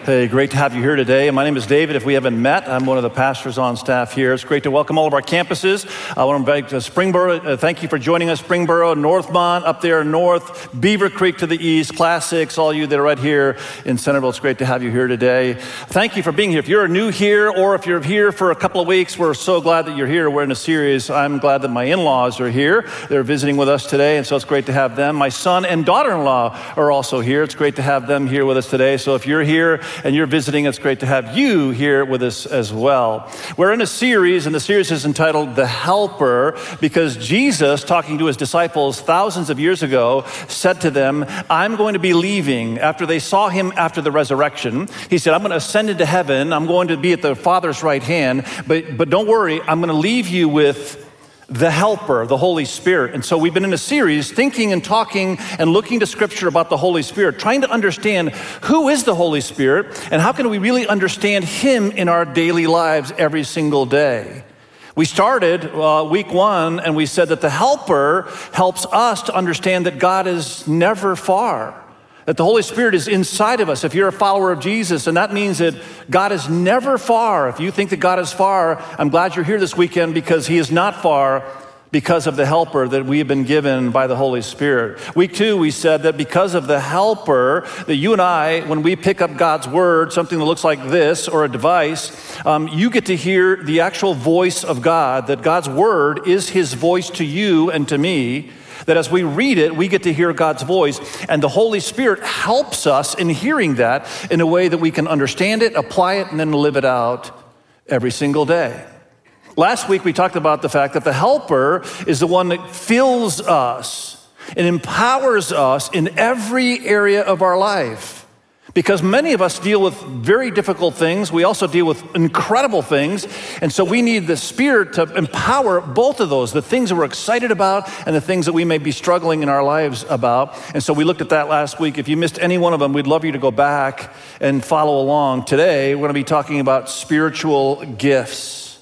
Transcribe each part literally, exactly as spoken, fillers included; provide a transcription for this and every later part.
Hey, great to have you here today. My name is David. If we haven't met, I'm one of the pastors on staff here. It's great to welcome all of our campuses. I want to invite to Springboro. Uh, thank you for joining us. Springboro, Northmont, up there north, Beaver Creek to the east, Classics, all you that are right here in Centerville. It's great to have you here today. Thank you for being here. If you're new here or if you're here for a couple of weeks, we're so glad that you're here. We're in a series. I'm glad that my in-laws are here. They're visiting with us today, and so it's great to have them. My son and daughter-in-law are also here. It's great to have them here with us today. So if you're here and you're visiting, it's great to have you here with us as well. We're in a series, and the series is entitled The Helper, because Jesus, talking to his disciples thousands of years ago, said to them, I'm going to be leaving. After they saw him after the resurrection, he said, I'm going to ascend into heaven. I'm going to be at the Father's right hand, but, but don't worry, I'm going to leave you with the Helper, the Holy Spirit. And so we've been in a series thinking and talking and looking to Scripture about the Holy Spirit, trying to understand who is the Holy Spirit and how can we really understand him in our daily lives every single day. We started uh, week one and we said that the Helper helps us to understand that God is never far, that the Holy Spirit is inside of us. If you're a follower of Jesus, and that means that God is never far. If you think that God is far, I'm glad you're here this weekend because he is not far because of the Helper that we have been given by the Holy Spirit. Week two, we said that because of the Helper, that you and I, when we pick up God's Word, something that looks like this or a device, um, you get to hear the actual voice of God, that God's Word is his voice to you and to me. That as we read it, we get to hear God's voice, and the Holy Spirit helps us in hearing that in a way that we can understand it, apply it, and then live it out every single day. Last week, we talked about the fact that the Helper is the one that fills us and empowers us in every area of our life. Because many of us deal with very difficult things. We also deal with incredible things. And so we need the Spirit to empower both of those, the things that we're excited about and the things that we may be struggling in our lives about. And so we looked at that last week. If you missed any one of them, we'd love you to go back and follow along. Today, we're going to be talking about spiritual gifts.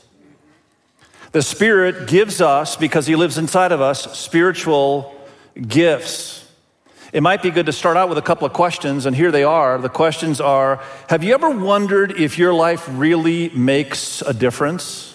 The Spirit gives us, because he lives inside of us, spiritual gifts. It might be good to start out with a couple of questions, and here they are. The questions are, have you ever wondered if your life really makes a difference?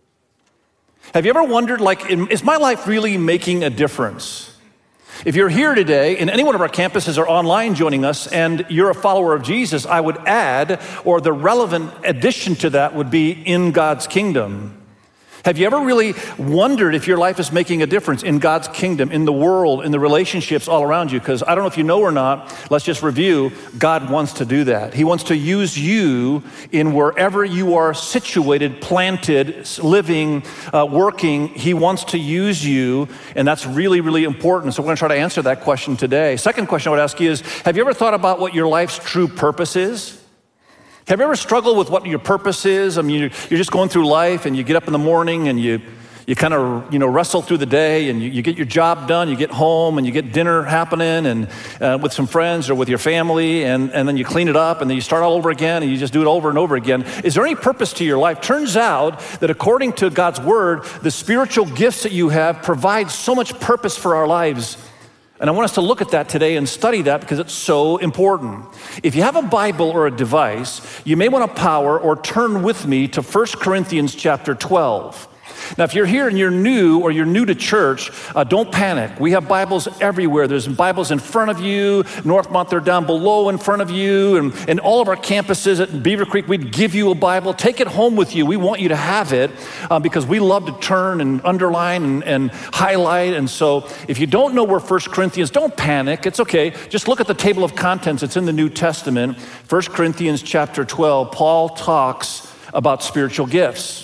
Have you ever wondered, like, is my life really making a difference? If you're here today, in any one of our campuses or online joining us, and you're a follower of Jesus, I would add, or the relevant addition to that would be in God's kingdom. Have you ever really wondered if your life is making a difference in God's kingdom, in the world, in the relationships all around you? Because I don't know if you know or not, let's just review, God wants to do that. He wants to use you in wherever you are situated, planted, living, uh, working. He wants to use you, and that's really, really important. So we're going to try to answer that question today. Second question I would ask you is, have you ever thought about what your life's true purpose is? Have you ever struggled with what your purpose is? I mean, you're, you're just going through life and you get up in the morning and you you kind of, you know, wrestle through the day and you, you get your job done, you get home and you get dinner happening and uh, with some friends or with your family and, and then you clean it up and then you start all over again and you just do it over and over again. Is there any purpose to your life? Turns out that according to God's word, the spiritual gifts that you have provide so much purpose for our lives. And I want us to look at that today and study that because it's so important. If you have a Bible or a device, you may want to power or turn with me to First Corinthians chapter twelve. Now, if you're here and you're new or you're new to church, uh, don't panic. We have Bibles everywhere. There's Bibles in front of you. Northmont, they're down below in front of you. And, and all of our campuses at Beaver Creek, we'd give you a Bible. Take it home with you. We want you to have it uh, because we love to turn and underline and, and highlight. And so if you don't know where First Corinthians, don't panic. It's okay. Just look at the table of contents. It's in the New Testament. First Corinthians chapter twelve, Paul talks about spiritual gifts.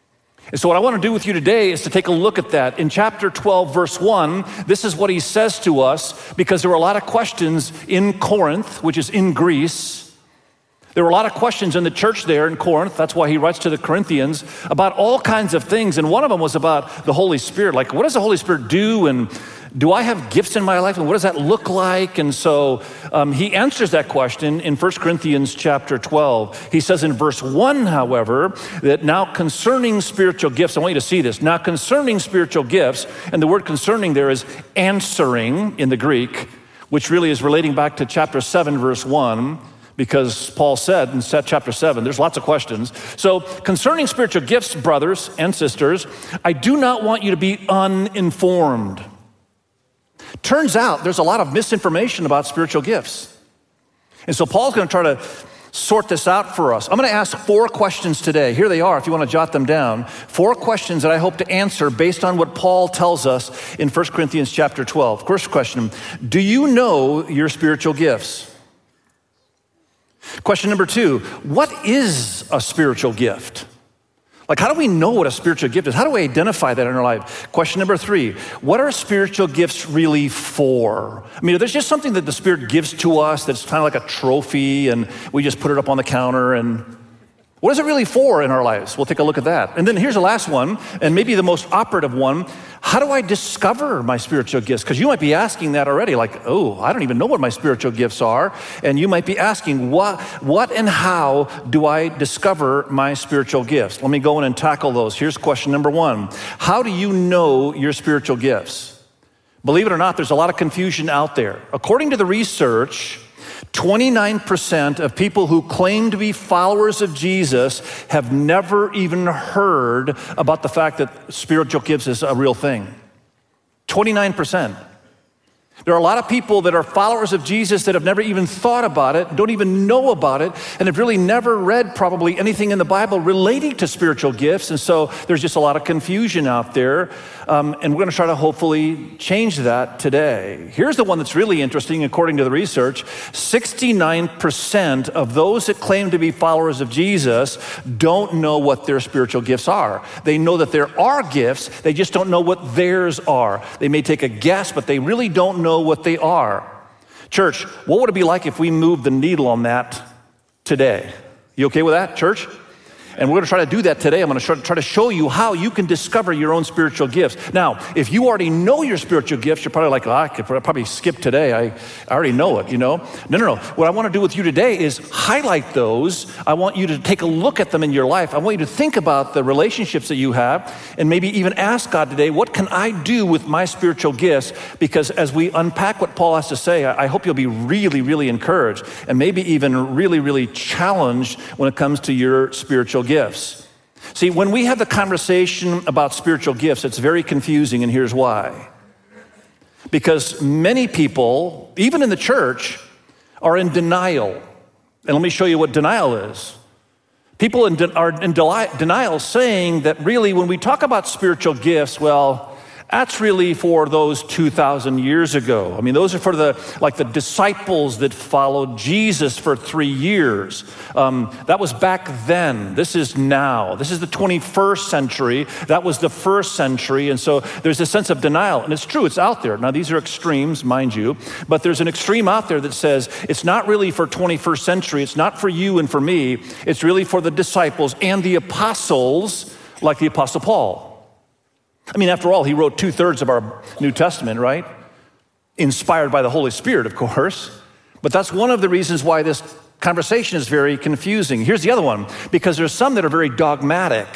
And so what I want to do with you today is to take a look at that. In chapter twelve, verse one, this is what he says to us because there were a lot of questions in Corinth, which is in Greece. There were a lot of questions in the church there in Corinth. That's why he writes to the Corinthians about all kinds of things. And one of them was about the Holy Spirit. Like, what does the Holy Spirit do? And do I have gifts in my life? And what does that look like? And so um, he answers that question in First Corinthians chapter twelve. He says in verse one, however, that now concerning spiritual gifts, I want you to see this. Now concerning spiritual gifts, and the word concerning there is answering in the Greek, which really is relating back to chapter seven, verse one. because Paul said in chapter seven, there's lots of questions. So concerning spiritual gifts, brothers and sisters, I do not want you to be uninformed. Turns out there's a lot of misinformation about spiritual gifts. And so Paul's going to try to sort this out for us. I'm going to ask four questions today. Here they are if you want to jot them down. Four questions that I hope to answer based on what Paul tells us in First Corinthians chapter twelve. First question, do you know your spiritual gifts? Question number two, what is a spiritual gift? Like, how do we know what a spiritual gift is? How do we identify that in our life? Question number three, what are spiritual gifts really for? I mean, there's just something that the Spirit gives to us that's kind of like a trophy and we just put it up on the counter, and what is it really for in our lives? We'll take a look at that. And then here's the last one, and maybe the most operative one. How do I discover my spiritual gifts? Because you might be asking that already, like, oh, I don't even know what my spiritual gifts are. And you might be asking, what, what and how do I discover my spiritual gifts? Let me go in and tackle those. Here's question number one. How do you know your spiritual gifts? Believe it or not, there's a lot of confusion out there. According to the research, twenty-nine percent of people who claim to be followers of Jesus have never even heard about the fact that spiritual gifts is a real thing. twenty-nine percent. There are a lot of people that are followers of Jesus that have never even thought about it, don't even know about it, and have really never read probably anything in the Bible relating to spiritual gifts. And so there's just a lot of confusion out there. Um, and we're going to try to hopefully change that today. Here's the one that's really interesting. According to the research, sixty-nine percent of those that claim to be followers of Jesus don't know what their spiritual gifts are. They know that there are gifts, they just don't know what theirs are. They may take a guess, but they really don't know what they are. Church, what would it be like if we moved the needle on that today? You okay with that, church? And we're going to try to do that today. I'm going to try to show you how you can discover your own spiritual gifts. Now, if you already know your spiritual gifts, you're probably like, oh, I could probably skip today. I, I already know it, you know? No, no, no. What I want to do with you today is highlight those. I want you to take a look at them in your life. I want you to think about the relationships that you have and maybe even ask God today, what can I do with my spiritual gifts? Because as we unpack what Paul has to say, I hope you'll be really, really encouraged and maybe even really, really challenged when it comes to your spiritual gifts. See, when we have the conversation about spiritual gifts, it's very confusing, and here's why. Because many people, even in the church, are in denial. And let me show you what denial is. People in de- are in de- denial saying that really when we talk about spiritual gifts, well, that's really for those two thousand years ago. I mean, those are for the, like the disciples that followed Jesus for three years. Um, that was back then. This is now. This is the twenty-first century. That was the first century. And so there's a sense of denial. And it's true, it's out there. Now, these are extremes, mind you, but there's an extreme out there that says it's not really for twenty-first century. It's not for you and for me. It's really for the disciples and the apostles, like the Apostle Paul. I mean, after all, he wrote two-thirds of our New Testament, right? Inspired by the Holy Spirit, of course. But that's one of the reasons why this conversation is very confusing. Here's the other one, because there's some that are very dogmatic.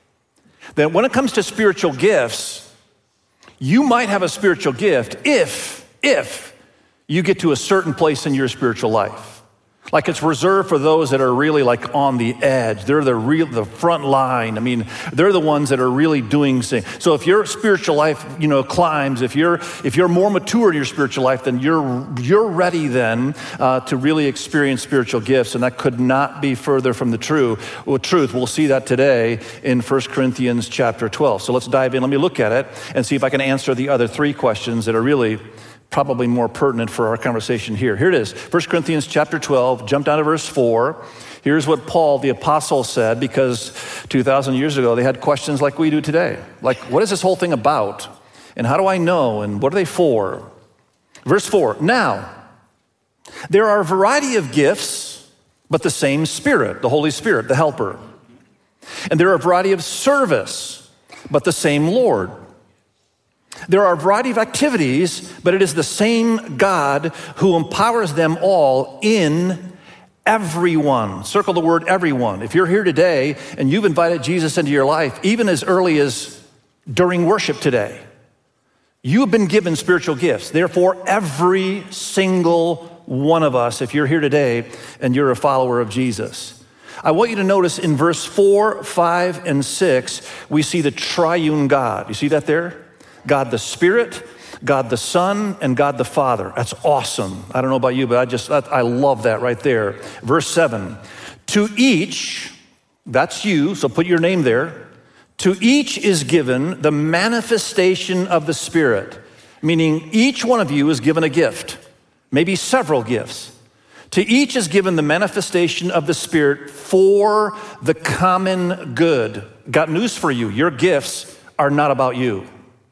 That when it comes to spiritual gifts, you might have a spiritual gift if, if you get to a certain place in your spiritual life. Like it's reserved for those that are really like on the edge. They're the real, the front line. I mean, they're the ones that are really doing things. So if your spiritual life, you know, climbs, if you're if you're more mature in your spiritual life, then you're you're ready then uh, to really experience spiritual gifts, and that could not be further from the true well, truth. We'll see that today in First Corinthians chapter twelve. So let's dive in. Let me look at it and see if I can answer the other three questions that are really probably more pertinent for our conversation here. Here it is, First Corinthians chapter twelve, jump down to verse four. Here's what Paul, the apostle, said, because two thousand years ago, they had questions like we do today. Like, what is this whole thing about? And how do I know? And what are they for? Verse four, now, there are a variety of gifts, but the same Spirit, the Holy Spirit, the helper. And there are a variety of service, but the same Lord. There are a variety of activities, but it is the same God who empowers them all in everyone. Circle the word everyone. If you're here today and you've invited Jesus into your life, even as early as during worship today, you have been given spiritual gifts. Therefore, every single one of us if you're here today and you're a follower of Jesus. I want you to notice in verse four, five, and six, we see the triune God. You see that there? God the Spirit, God the Son, and God the Father. That's awesome. I don't know about you, but I just, I love that right there. Verse seven, to each, that's you, so put your name there. To each is given the manifestation of the Spirit, meaning each one of you is given a gift, maybe several gifts. To each is given the manifestation of the Spirit for the common good. Got news for you. Your gifts are not about you.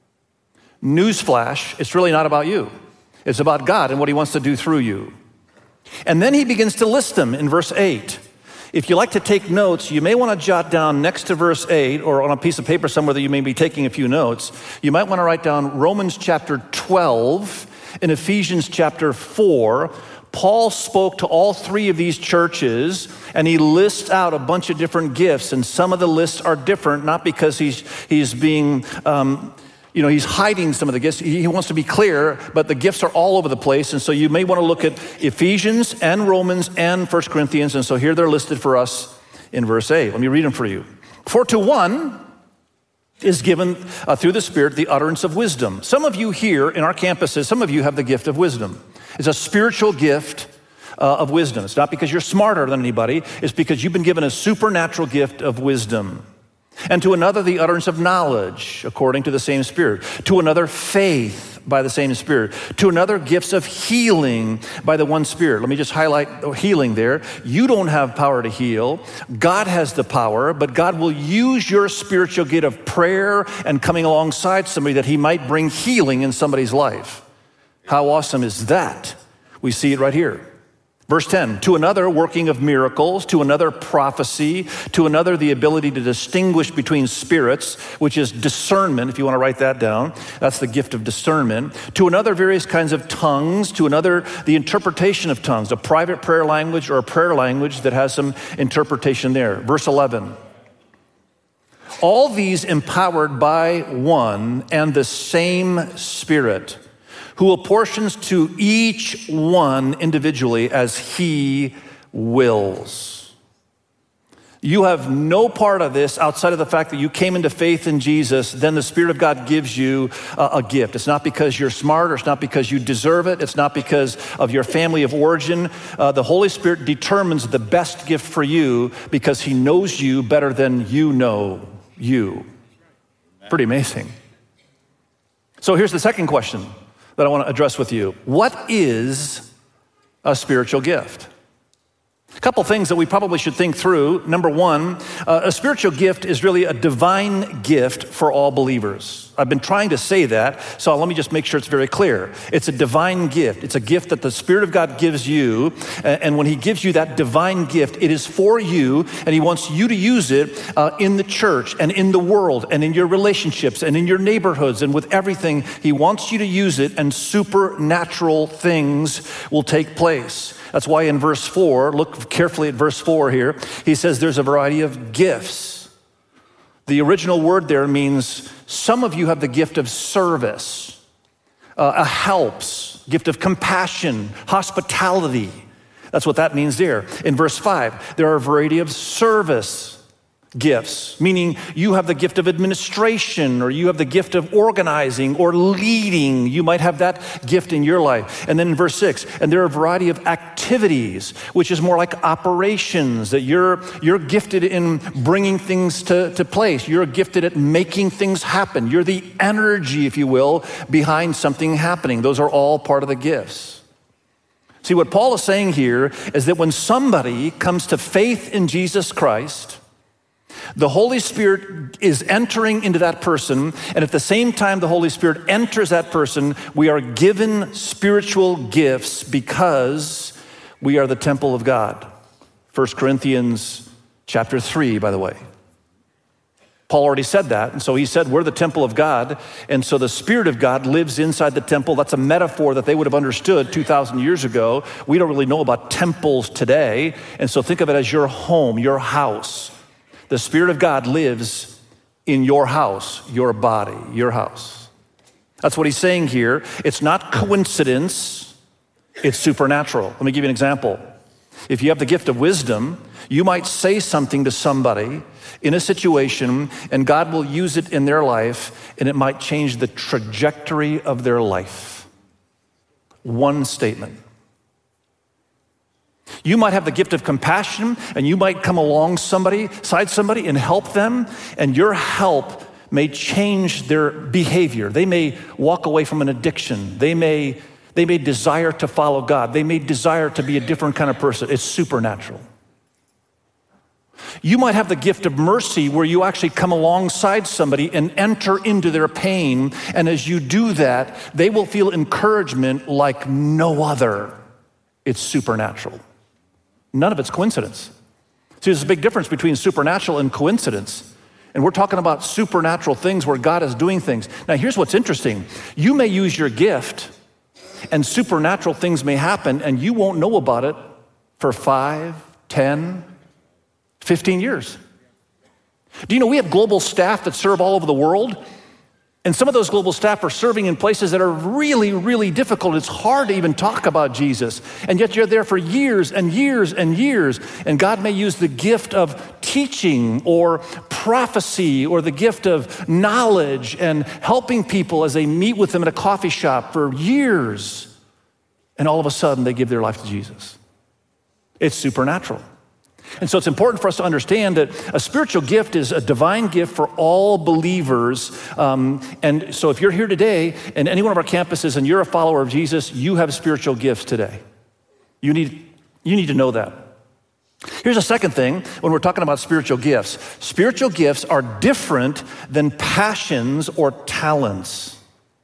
Newsflash, it's really not about you. It's about God and what he wants to do through you. And then he begins to list them in verse eight. If you like to take notes, you may want to jot down next to verse eight or on a piece of paper somewhere that you may be taking a few notes. You might want to write down Romans chapter twelve and Ephesians chapter four. Paul spoke to all three of these churches, and he lists out a bunch of different gifts, and some of the lists are different, not because he's he's being, um, you know, he's hiding some of the gifts. He wants to be clear, but the gifts are all over the place, and so you may want to look at Ephesians and Romans and First Corinthians, and so here they're listed for us in verse eight. Let me read them for you. For to one is given uh, through the Spirit the utterance of wisdom. Some of you here in our campuses, some of you have the gift of wisdom. It's a spiritual gift uh, of wisdom. It's not because you're smarter than anybody. It's because you've been given a supernatural gift of wisdom. And to another, the utterance of knowledge, according to the same Spirit. To another, faith by the same Spirit. To another, gifts of healing by the one Spirit. Let me just highlight healing there. You don't have power to heal. God has the power, but God will use your spiritual gift of prayer and coming alongside somebody that he might bring healing in somebody's life. How awesome is that? We see it right here. Verse ten, to another, working of miracles, to another, prophecy, to another, the ability to distinguish between spirits, which is discernment, if you want to write that down. That's the gift of discernment. To another, various kinds of tongues. To another, the interpretation of tongues, a private prayer language or a prayer language that has some interpretation there. Verse eleven, all these empowered by one and the same Spirit, who apportions to each one individually as he wills. You have no part of this outside of the fact that you came into faith in Jesus. Then the Spirit of God gives you a, a gift. It's not because you're smart, or it's not because you deserve it. It's not because of your family of origin. Uh, the Holy Spirit determines the best gift for you because he knows you better than you know you. Pretty amazing. So here's the second question that I want to address with you. What is a spiritual gift? A couple things that we probably should think through. Number one, uh, a spiritual gift is really a divine gift for all believers. I've been trying to say that, so let me just make sure it's very clear. It's a divine gift. It's a gift that the Spirit of God gives you, and when he gives you that divine gift, it is for you, and he wants you to use it uh, in the church and in the world and in your relationships and in your neighborhoods and with everything. He wants you to use it, and supernatural things will take place. That's why in verse four, look carefully at verse four here, he says there's a variety of gifts. The original word there means some of you have the gift of service, uh, a helps, gift of compassion, hospitality. That's what that means there. In verse five, there are a variety of service gifts, meaning you have the gift of administration, or you have the gift of organizing or leading. You might have that gift in your life. And then in verse six, and there are a variety of activities, which is more like operations, that you're you're gifted in bringing things to, to place. You're gifted at making things happen. You're the energy, if you will, behind something happening. Those are all part of the gifts. See, what Paul is saying here is that when somebody comes to faith in Jesus Christ, the Holy Spirit is entering into that person, and at the same time the Holy Spirit enters that person, we are given spiritual gifts because we are the temple of God. First Corinthians chapter three, by the way. Paul already said that, and so he said we're the temple of God, and so the Spirit of God lives inside the temple. That's a metaphor that they would have understood two thousand years ago. We don't really know about temples today, and so think of it as your home, your house. The Spirit of God lives in your house, your body, your house. That's what he's saying here. It's not coincidence It's supernatural. Let me give you an example. If you have the gift of wisdom, you might say something to somebody in a situation, and God will use it in their life, and it might change the trajectory of their life. One statement. You might have the gift of compassion, and you might come along somebody, side somebody, and help them, and your help may change their behavior. They may walk away from an addiction. They may, they may desire to follow God. They may desire to be a different kind of person. It's supernatural. You might have the gift of mercy where you actually come alongside somebody and enter into their pain, and as you do that, they will feel encouragement like no other. It's supernatural. None of it's coincidence. See, there's a big difference between supernatural and coincidence. And we're talking about supernatural things where God is doing things. Now, here's what's interesting. You may use your gift, and supernatural things may happen, and you won't know about it for five, ten, fifteen years. Do you know we have global staff that serve all over the world? And some of those global staff are serving in places that are really, really difficult. It's hard to even talk about Jesus. And yet you're there for years and years and years. And God may use the gift of teaching or prophecy or the gift of knowledge and helping people as they meet with them at a coffee shop for years. And all of a sudden they give their life to Jesus. It's supernatural. And so it's important for us to understand that a spiritual gift is a divine gift for all believers. Um, and so if you're here today in any one of our campuses and you're a follower of Jesus, you have spiritual gifts today. You need, you need to know that. Here's a second thing when we're talking about spiritual gifts. Spiritual gifts are different than passions or talents.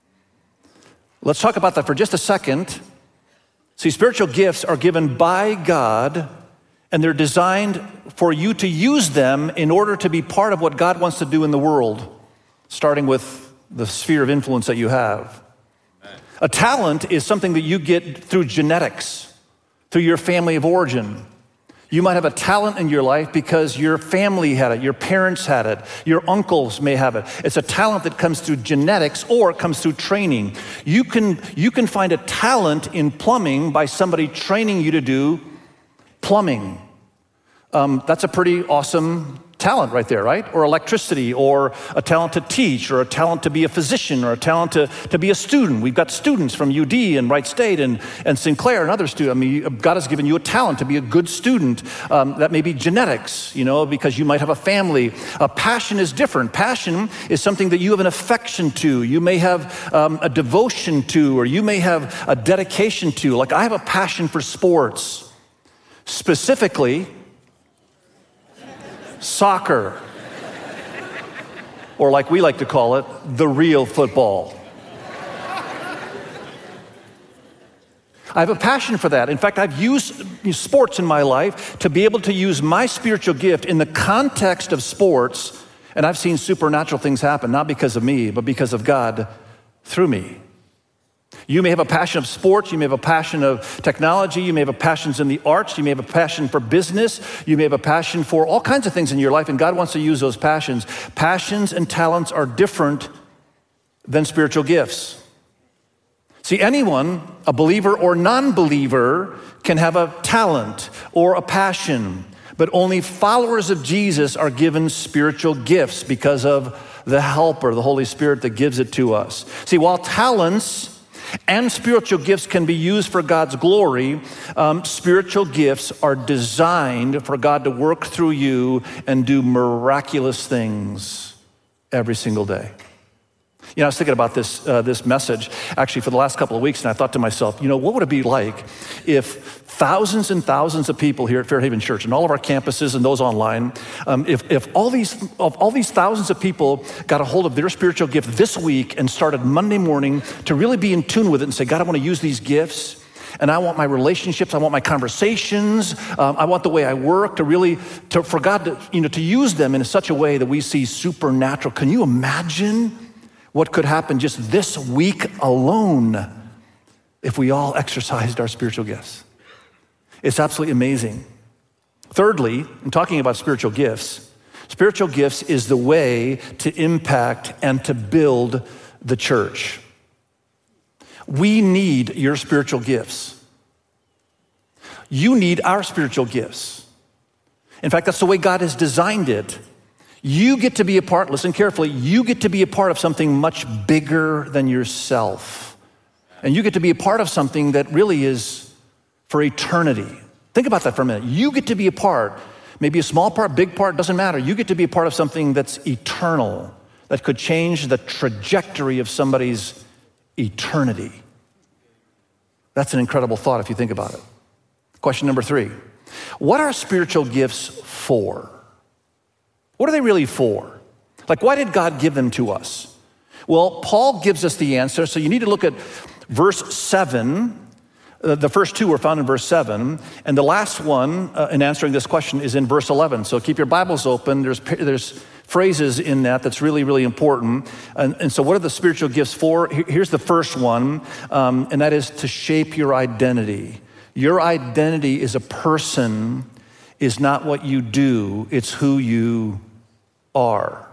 Let's talk about that for just a second. See, spiritual gifts are given by God, and they're designed for you to use them in order to be part of what God wants to do in the world, starting with the sphere of influence that you have. Amen. A talent is something that you get through genetics, through your family of origin. You might have a talent in your life because your family had it, your parents had it, your uncles may have it. It's a talent that comes through genetics or it comes through training. You can, you can find a talent in plumbing by somebody training you to do plumbing. Um, that's a pretty awesome talent right there, right? Or electricity, or a talent to teach, or a talent to be a physician, or a talent to, to be a student. We've got students from U D and Wright State and, and Sinclair and other students. I mean, God has given you a talent to be a good student. Um, that may be genetics, you know, because you might have a family. A passion is different. Passion is something that you have an affection to. You may have um, a devotion to, or you may have a dedication to. Like I have a passion for sports. Specifically, soccer, or like we like to call it, the real football. I have a passion for that. In fact, I've used sports in my life to be able to use my spiritual gift in the context of sports, and I've seen supernatural things happen, not because of me, but because of God through me. You may have a passion of sports, you may have a passion of technology, you may have a passion in the arts, you may have a passion for business, you may have a passion for all kinds of things in your life, and God wants to use those passions. Passions and talents are different than spiritual gifts. See, anyone, a believer or non-believer, can have a talent or a passion, but only followers of Jesus are given spiritual gifts because of the helper, the Holy Spirit that gives it to us. See, while talents and spiritual gifts can be used for God's glory, um, spiritual gifts are designed for God to work through you and do miraculous things every single day. You know, I was thinking about this uh, this message actually for the last couple of weeks, and I thought to myself, you know, what would it be like if thousands and thousands of people here at Fairhaven Church and all of our campuses and those online, um, if, if all these of all these thousands of people got a hold of their spiritual gift this week and started Monday morning to really be in tune with it and say, God, I want to use these gifts, and I want my relationships, I want my conversations, um, I want the way I work to really, to, for God to, you know, to use them in such a way that we see supernatural. Can you imagine what could happen just this week alone if we all exercised our spiritual gifts? It's absolutely amazing. Thirdly, in talking about spiritual gifts, spiritual gifts is the way to impact and to build the church. We need your spiritual gifts. You need our spiritual gifts. In fact, that's the way God has designed it. You get to be a part, listen carefully, you get to be a part of something much bigger than yourself. And you get to be a part of something that really is for eternity. Think about that for a minute. You get to be a part, maybe a small part, big part, doesn't matter. You get to be a part of something that's eternal, that could change the trajectory of somebody's eternity. That's an incredible thought if you think about it. Question number three, what are spiritual gifts for? What are they really for? Like, why did God give them to us? Well, Paul gives us the answer, so you need to look at verse seven. Uh, the first two are found in verse seven, and the last one uh, in answering this question is in verse eleven. So keep your Bibles open. There's there's phrases in that that's really, really important. And, and so what are the spiritual gifts for? Here's the first one, um, and that is to shape your identity. Your identity as a person is not what you do, it's who you are.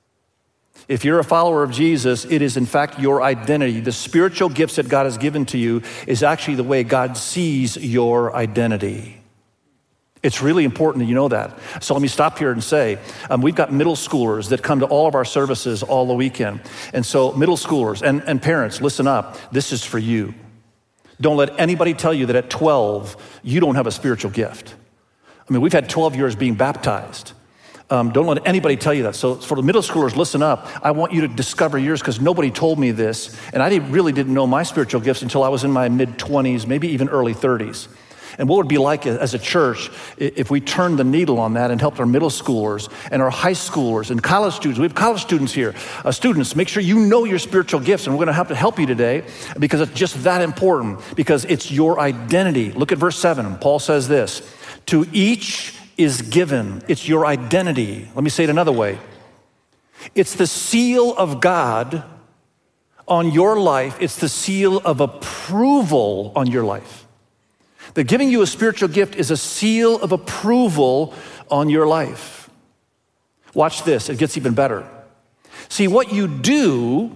If you're a follower of Jesus, it is in fact your identity. The spiritual gifts that God has given to you is actually the way God sees your identity. It's really important that you know that. So let me stop here and say, um, we've got middle schoolers that come to all of our services all the weekend. And so middle schoolers and, and parents, listen up, this is for you. Don't let anybody tell you that at twelve, you don't have a spiritual gift. I mean, we've had twelve years being baptized. Um, don't let anybody tell you that. So for the middle schoolers, listen up. I want you to discover yours because nobody told me this. And I didn't, really didn't know my spiritual gifts until I was in my mid-twenties, maybe even early thirties. And what would it be like as a church if we turned the needle on that and helped our middle schoolers and our high schoolers and college students? We have college students here. Uh, students, make sure you know your spiritual gifts, and we're going to have to help you today because it's just that important, because it's your identity. Look at verse seven. Paul says this, to each is given. It's your identity. Let me say it another way. It's the seal of God on your life. It's the seal of approval on your life. That giving you a spiritual gift is a seal of approval on your life. Watch this, it gets even better. See, what you do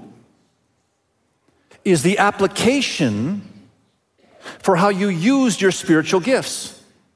is the application for how you use your spiritual gifts.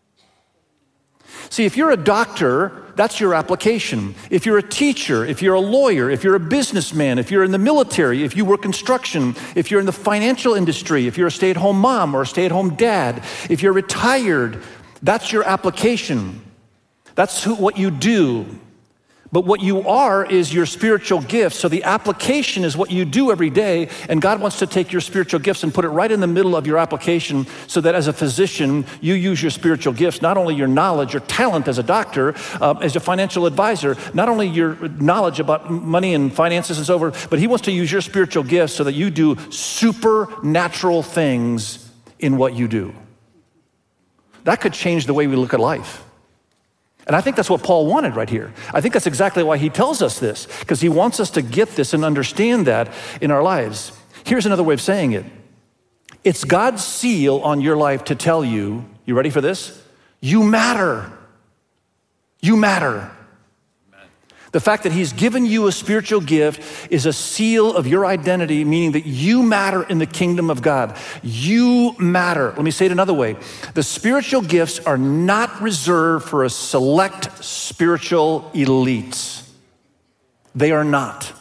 See, if you're a doctor, that's your application. If you're a teacher, if you're a lawyer, if you're a businessman, if you're in the military, if you work construction, if you're in the financial industry, if you're a stay-at-home mom or a stay-at-home dad, if you're retired, that's your application. That's who, what you do. But what you are is your spiritual gifts. So the application is what you do every day, and God wants to take your spiritual gifts and put it right in the middle of your application so that as a physician, you use your spiritual gifts, not only your knowledge, your talent as a doctor, uh, as a financial advisor, not only your knowledge about money and finances and so forth, but he wants to use your spiritual gifts so that you do supernatural things in what you do. That could change the way we look at life. And I think that's what Paul wanted right here. I think that's exactly why he tells us this, because he wants us to get this and understand that in our lives. Here's another way of saying it. It's God's seal on your life to tell you, you ready for this? You matter. You matter. The fact that he's given you a spiritual gift is a seal of your identity, meaning that you matter in the kingdom of God. You matter. Let me say it another way. The spiritual gifts are not reserved for a select spiritual elites. They are not.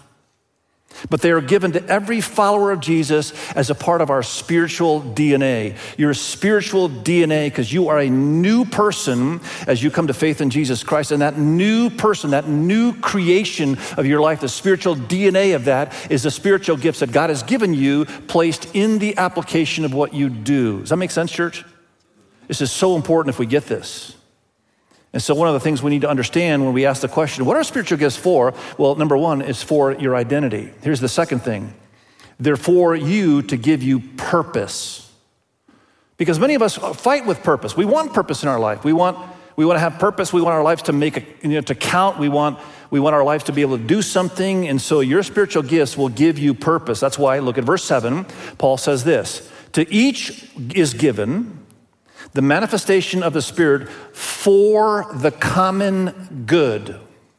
But they are given to every follower of Jesus as a part of our spiritual D N A. Your spiritual D N A, because you are a new person as you come to faith in Jesus Christ. And that new person, that new creation of your life, the spiritual D N A of that is the spiritual gifts that God has given you, placed in the application of what you do. Does that make sense, church? This is so important if we get this. And so one of the things we need to understand when we ask the question, what are spiritual gifts for? Well, number one, it's for your identity. Here's the second thing. They're for you to give you purpose. Because many of us fight with purpose. We want purpose in our life. We want we want to have purpose. We want our lives to make a, you know, to count. We want we want our lives to be able to do something. And so your spiritual gifts will give you purpose. That's why, look at verse seven. Paul says this, to each is given the manifestation of the Spirit for the common good.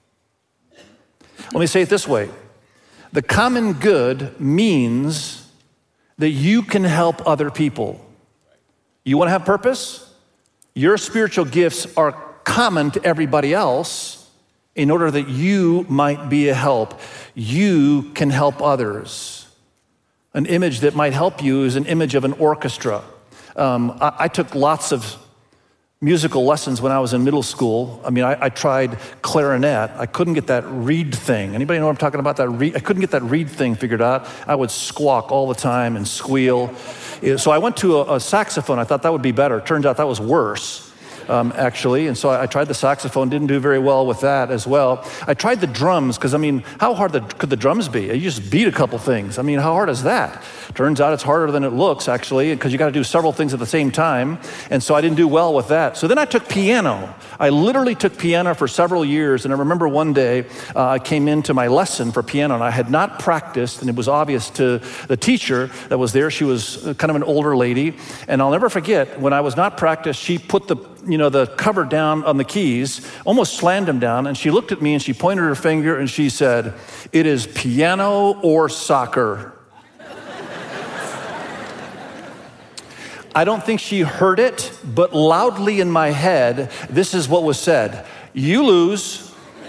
Let me say it this way. The common good means that you can help other people. You want to have purpose? Your spiritual gifts are common to everybody else in order that you might be a help. You can help others. An image that might help you is an image of an orchestra. Um, I, I took lots of musical lessons when I was in middle school. I mean, I, I tried clarinet. I couldn't get that reed thing. Anybody know what I'm talking about? That reed? I couldn't get that reed thing figured out. I would squawk all the time and squeal. So I went to a, a saxophone. I thought that would be better. Turns out that was worse. Um, actually, and so I, I tried the saxophone, didn't do very well with that as well. I tried the drums, because I mean, how hard the, could the drums be? You just beat a couple things. I mean, how hard is that? Turns out it's harder than it looks, actually, because you got to do several things at the same time, and so I didn't do well with that. So then I took piano. I literally took piano for several years, and I remember one day uh, I came into my lesson for piano, and I had not practiced, and it was obvious to the teacher that was there. She was kind of an older lady, and I'll never forget, when I was not practiced, she put the you know, the cover down on the keys, almost slammed them down, and she looked at me and she pointed her finger and she said, "It is piano or soccer." I don't think she heard it, but loudly in my head, this is what was said: "You lose."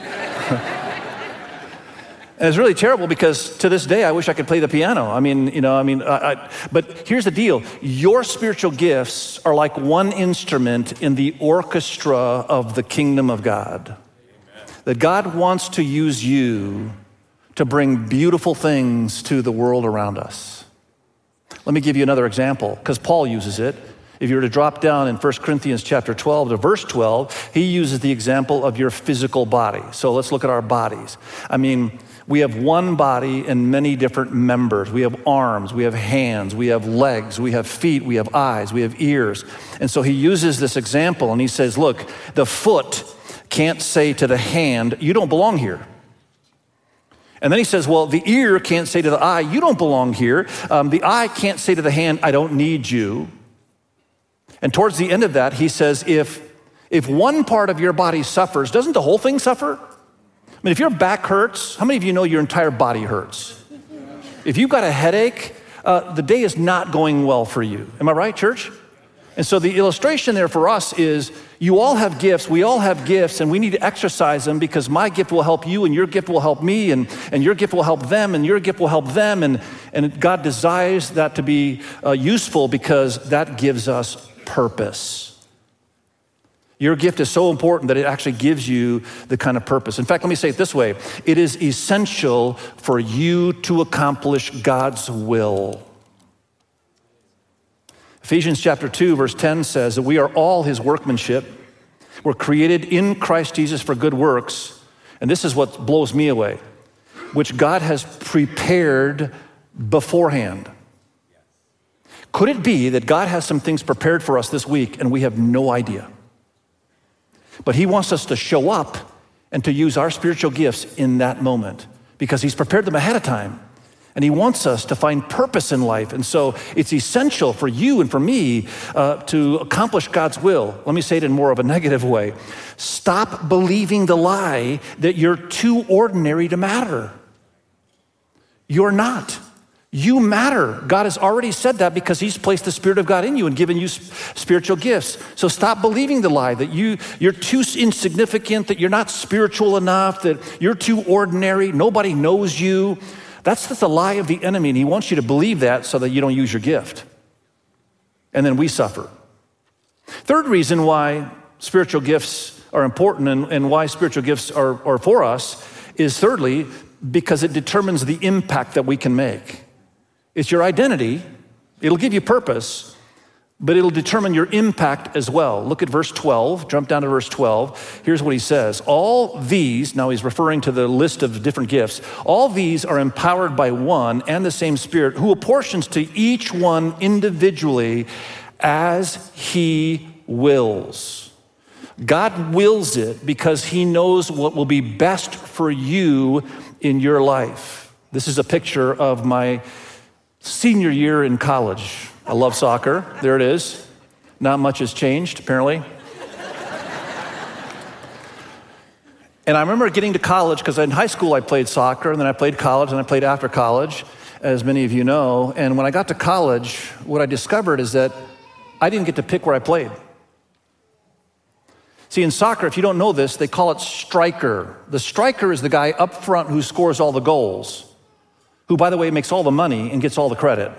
And it's really terrible, because to this day, I wish I could play the piano. I mean, you know, I mean, I, I, but here's the deal. Your spiritual gifts are like one instrument in the orchestra of the kingdom of God. Amen. That God wants to use you to bring beautiful things to the world around us. Let me give you another example, because Paul uses it. If you were to drop down in First Corinthians chapter twelve to verse twelve, he uses the example of your physical body. So let's look at our bodies. I mean, we have one body and many different members. We have arms, we have hands, we have legs, we have feet, we have eyes, we have ears. And so he uses this example and he says, look, the foot can't say to the hand, "You don't belong here." And then he says, well, the ear can't say to the eye, "You don't belong here." Um, the eye can't say to the hand, "I don't need you." And towards the end of that, he says, if, if one part of your body suffers, doesn't the whole thing suffer? I mean, if your back hurts, how many of you know your entire body hurts? If you've got a headache, uh, the day is not going well for you. Am I right, church? And so the illustration there for us is, you all have gifts, we all have gifts, and we need to exercise them, because my gift will help you, and your gift will help me, and, and your gift will help them, and your gift will help them. And, and God desires that to be uh, useful, because that gives us purpose. Your gift is so important that it actually gives you the kind of purpose. In fact, let me say it this way. It is essential for you to accomplish God's will. Ephesians chapter two, verse ten says that we are all his workmanship. We're created in Christ Jesus for good works. And this is what blows me away, which God has prepared beforehand. Could it be that God has some things prepared for us this week and we have no idea? But he wants us to show up and to use our spiritual gifts in that moment, because he's prepared them ahead of time. And he wants us to find purpose in life. And so it's essential for you and for me uh, to accomplish God's will. Let me say it in more of a negative way. Stop believing the lie that you're too ordinary to matter. You're not. You matter. God has already said that, because he's placed the Spirit of God in you and given you spiritual gifts. So stop believing the lie that you, you're too insignificant, that you're not spiritual enough, that you're too ordinary, nobody knows you. That's the lie of the enemy, and he wants you to believe that so that you don't use your gift. And then we suffer. Third reason why spiritual gifts are important and, and why spiritual gifts are, are for us is, thirdly, because it determines the impact that we can make. It's your identity. It'll give you purpose, but it'll determine your impact as well. Look at verse twelve, jump down to verse twelve. Here's what he says. All these, now he's referring to the list of different gifts, all these are empowered by one and the same Spirit, who apportions to each one individually as he wills. God wills it because he knows what will be best for you in your life. This is a picture of my senior year in college. I love soccer. There it is. Not much has changed, apparently. And I remember getting to college, because in high school I played soccer, and then I played college, and I played after college, as many of you know. And when I got to college, what I discovered is that I didn't get to pick where I played. See, in soccer, if you don't know this, they call it striker. The striker is the guy up front who scores all the goals, who, by the way, makes all the money and gets all the credit.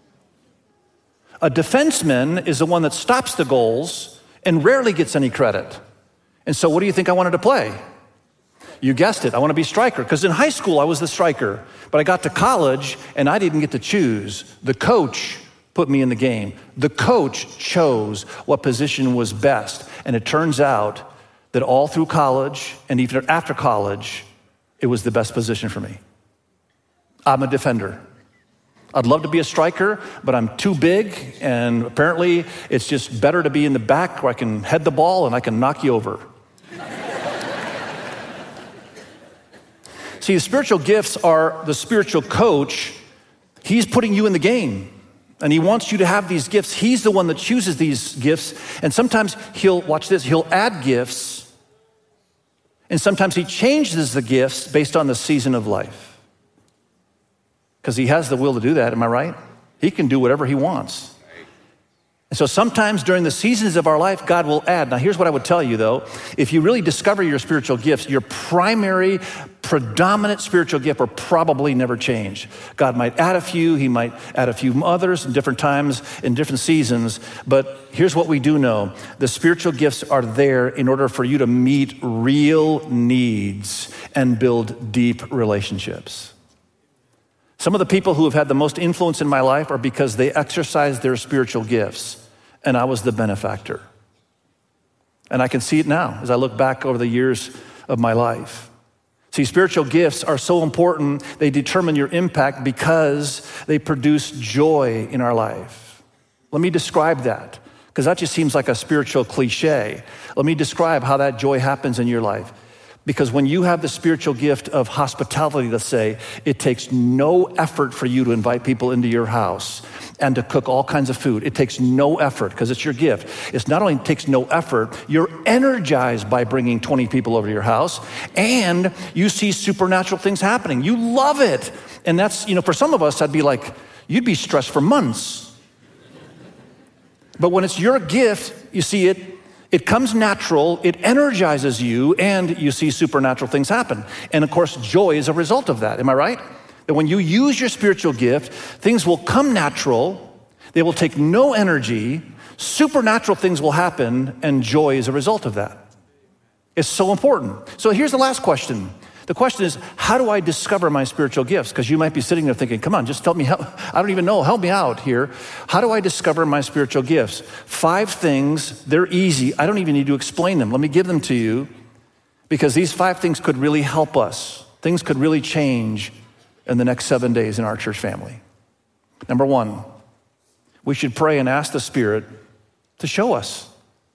A defenseman is the one that stops the goals and rarely gets any credit. And so what do you think I wanted to play? You guessed it, I want to be striker. Because in high school, I was the striker. But I got to college, and I didn't get to choose. The coach put me in the game. The coach chose what position was best. And it turns out that all through college, and even after college, it was the best position for me. I'm a defender. I'd love to be a striker, but I'm too big, and apparently it's just better to be in the back where I can head the ball and I can knock you over. See, the spiritual gifts are the spiritual coach. He's putting you in the game, and he wants you to have these gifts. He's the one that chooses these gifts, and sometimes he'll, watch this, he'll add gifts, and sometimes he changes the gifts based on the season of life. Because he has the will to do that, am I right? He can do whatever he wants. And so sometimes during the seasons of our life, God will add. Now here's what I would tell you though. If you really discover your spiritual gifts, your primary, predominant spiritual gift will probably never change. God might add a few, he might add a few others in different times, in different seasons. But here's what we do know. The spiritual gifts are there in order for you to meet real needs and build deep relationships. Some of the people who have had the most influence in my life are because they exercised their spiritual gifts, and I was the benefactor. And I can see it now as I look back over the years of my life. See, spiritual gifts are so important, they determine your impact because they produce joy in our life. Let me describe that, because that just seems like a spiritual cliche. Let me describe how that joy happens in your life. Because when you have the spiritual gift of hospitality, let's say, it takes no effort for you to invite people into your house and to cook all kinds of food. It takes no effort because it's your gift. It's not only takes no effort, you're energized by bringing twenty people over to your house, and you see supernatural things happening. You love it. And that's, you know, for some of us, I'd be like, you'd be stressed for months. But when it's your gift, you see it, it comes natural, it energizes you, and you see supernatural things happen. And of course, joy is a result of that. Am I right? That when you use your spiritual gift, things will come natural, they will take no energy, supernatural things will happen, and joy is a result of that. It's so important. So here's the last question. The question is, how do I discover my spiritual gifts? Because you might be sitting there thinking, come on, just tell me, how, I don't even know, help me out here. How do I discover my spiritual gifts? Five things, they're easy. I don't even need to explain them. Let me give them to you, because these five things could really help us. Things could really change in the next seven days in our church family. Number one, we should pray and ask the Spirit to show us.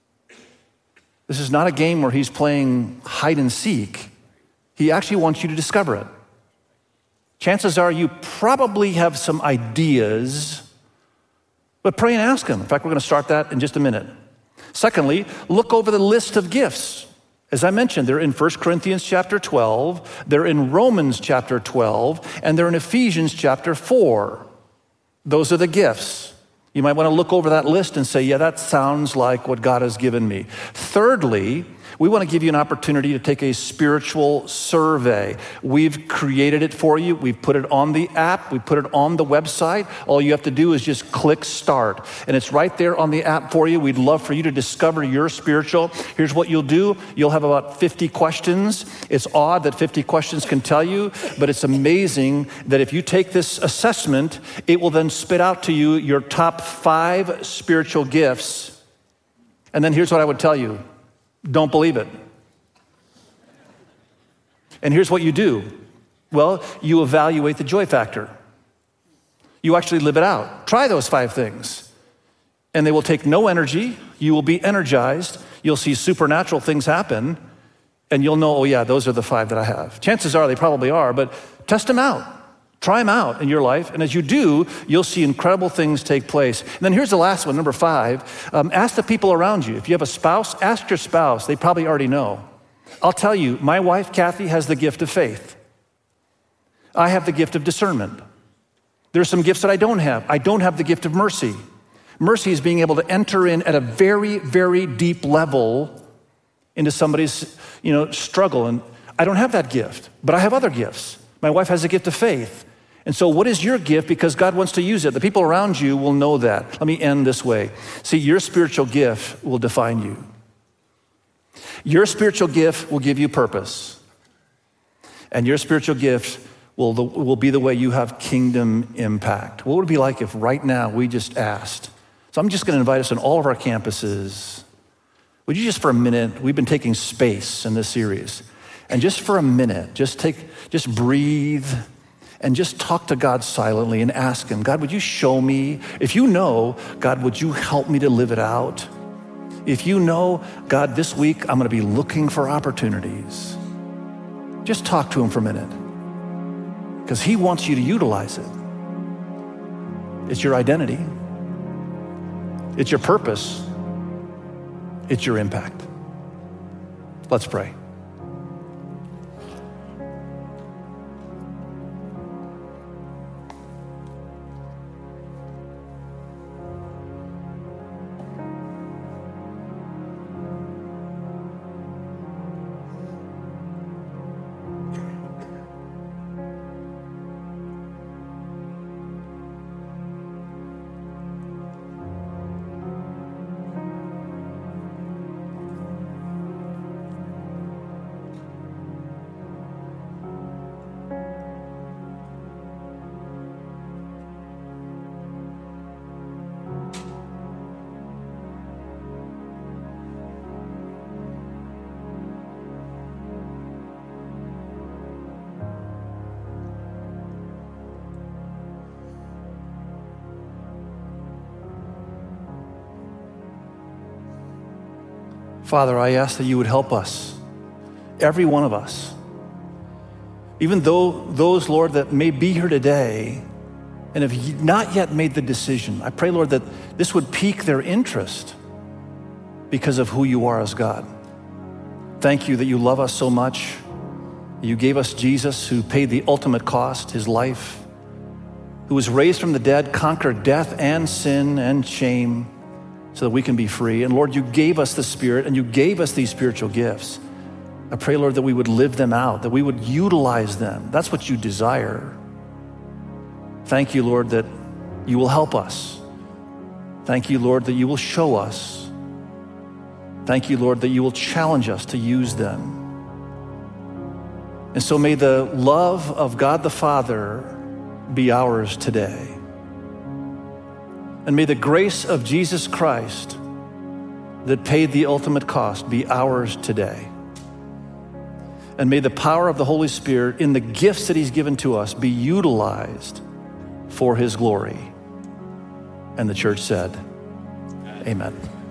This is not a game where he's playing hide and seek. He actually wants you to discover it. Chances are you probably have some ideas, but pray and ask him. In fact, we're going to start that in just a minute. Secondly, look over the list of gifts. As I mentioned, they're in First Corinthians chapter twelve, they're in Romans chapter twelve, and they're in Ephesians chapter four. Those are the gifts. You might want to look over that list and say, yeah, that sounds like what God has given me. Thirdly, we want to give you an opportunity to take a spiritual survey. We've created it for you. We've put it on the app. We put it on the website. All you have to do is just click start. And it's right there on the app for you. We'd love for you to discover your spiritual. Here's what you'll do. You'll have about fifty questions. It's odd that fifty questions can tell you, but it's amazing that if you take this assessment, it will then spit out to you your top five spiritual gifts. And then here's what I would tell you. Don't believe it. And here's what you do. Well, you evaluate the joy factor. You actually live it out. Try those five things. And they will take no energy. You will be energized. You'll see supernatural things happen. And you'll know, oh yeah, those are the five that I have. Chances are they probably are, but test them out. Try them out in your life, and as you do, you'll see incredible things take place. And then here's the last one, number five. Um, ask the people around you. If you have a spouse, ask your spouse. They probably already know. I'll tell you, my wife, Kathy, has the gift of faith. I have the gift of discernment. There's some gifts that I don't have. I don't have the gift of mercy. Mercy is being able to enter in at a very, very deep level into somebody's, you know, struggle. And I don't have that gift, but I have other gifts. My wife has a gift of faith. And so what is your gift? Because God wants to use it. The people around you will know that. Let me end this way. See, your spiritual gift will define you. Your spiritual gift will give you purpose. And your spiritual gift will, will be the way you have kingdom impact. What would it be like if right now we just asked? So I'm just going to invite us on all of our campuses. Would you just for a minute, we've been taking space in this series. And just for a minute, just take, just breathe and just talk to God silently and ask him, God, would you show me? If you know, God, would you help me to live it out? If you know, God, this week I'm going to be looking for opportunities. Just talk to him for a minute because he wants you to utilize it. It's your identity. It's your purpose. It's your impact. Let's pray. Father, I ask that you would help us, every one of us, even though those, Lord, that may be here today and have not yet made the decision. I pray, Lord, that this would pique their interest because of who you are as God. Thank you that you love us so much. You gave us Jesus, who paid the ultimate cost, his life, who was raised from the dead, conquered death and sin and shame, so that we can be free. And Lord, you gave us the Spirit and you gave us these spiritual gifts. I pray, Lord, that we would live them out, that we would utilize them. That's what you desire. Thank you, Lord, that you will help us. Thank you, Lord, that you will show us. Thank you, Lord, that you will challenge us to use them. And so may the love of God the Father be ours today. And may the grace of Jesus Christ that paid the ultimate cost be ours today. And may the power of the Holy Spirit in the gifts that he's given to us be utilized for his glory. And the church said, amen.